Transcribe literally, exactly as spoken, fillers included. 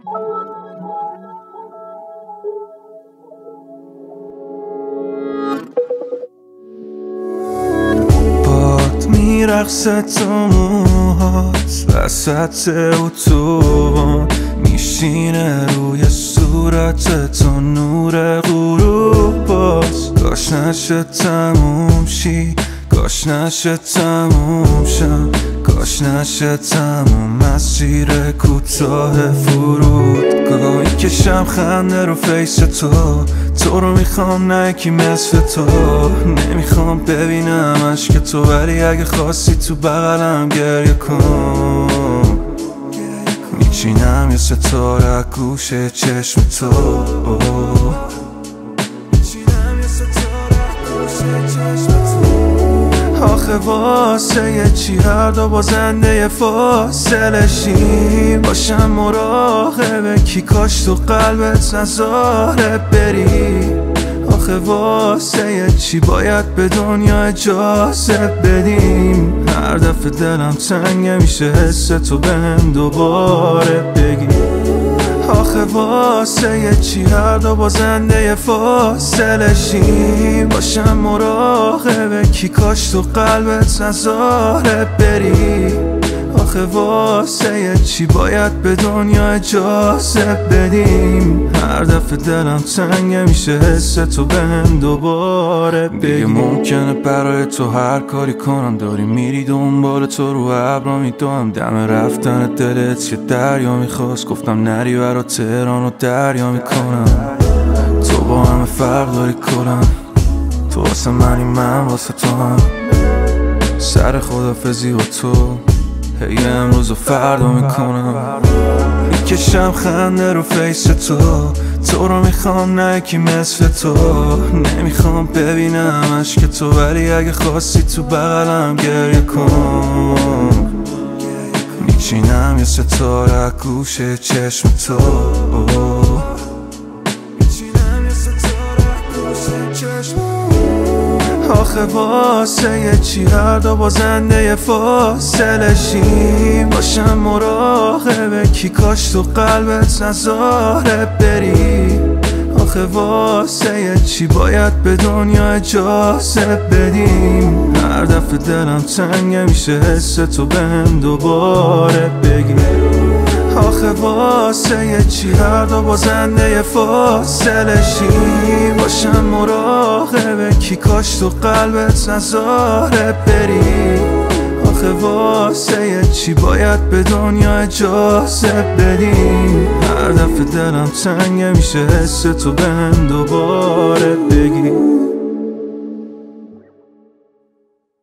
میرقصه تو موهات وسط اتوبان، میشینه روی صورت تو نور غروب باز. کاش نشه تموم شی، کاش نشه تموم شم، کاش نشه تموم مسیر کوتاه فرودگاه. کشم خنده رو فیس تو، تو رو میخوام نه یکی مثل تو. نمیخوام ببینم عشق تو، ولی اگه خواستی تو بغلم گریه کن. میچینم یه ستاره گوش چشم تو، آخه واسه یه چی هر دو بازنده فاصله شیم. باشم مراقب کی، کاش تو قلبت نذاره بری. آخه واسه یه چی باید به دنیا اجازه بدیم. هر دفعه دلم تنگه میشه حس تو بهم دوباره بگی. آخه واسه یه چی هر دو بازنده فاصله شیم. باشم مراقب کی، کاش تو قلبت نذاره بری. آخه واسه یه چی باید به دنیا اجازه بدیم. هر دفعه دلم تنگه میشه حس تو بهم دوباره بگی. دیگه ممکنه برای تو هر کاری کنم، داری میری دنبال تو رو ابرا میدوم. دم رفتن دلت یه دریا میخواست، گفتم نری برا تهران و دریا میکنم. تو با همه فرق داری کلن، تو واسه منی من واسه تو هم. سر خدافزی با تو هی امروز و فردا میکنم. میکشم خنده رو فیس تو، تو رو میخوام نه یکی مثل تو. نمیخوام ببینم عشق تو، ولی اگه خواستی تو بغلم گریه کن. میچینم یه ستاره گوش چشم تو، آخه واسه یه چی هر دو بازنده فاصله شیم. باشم مراقب کی، کاش تو قلبت نذاره بری. آخه واسه یه چی باید به دنیا اجازه بدیم. هر دفعه دلم تنگه میشه حس تو بهم دوباره بگی. آخه واسه یه چی هر دو بازنده فاصله شیم. باشم مراقب کی، کاش تو قلبت نذاره بری. آخه واسه یه چی باید به دنیا اجازه بدیم. هر دفعه دلم تنگه میشه حس تو بهم دوباره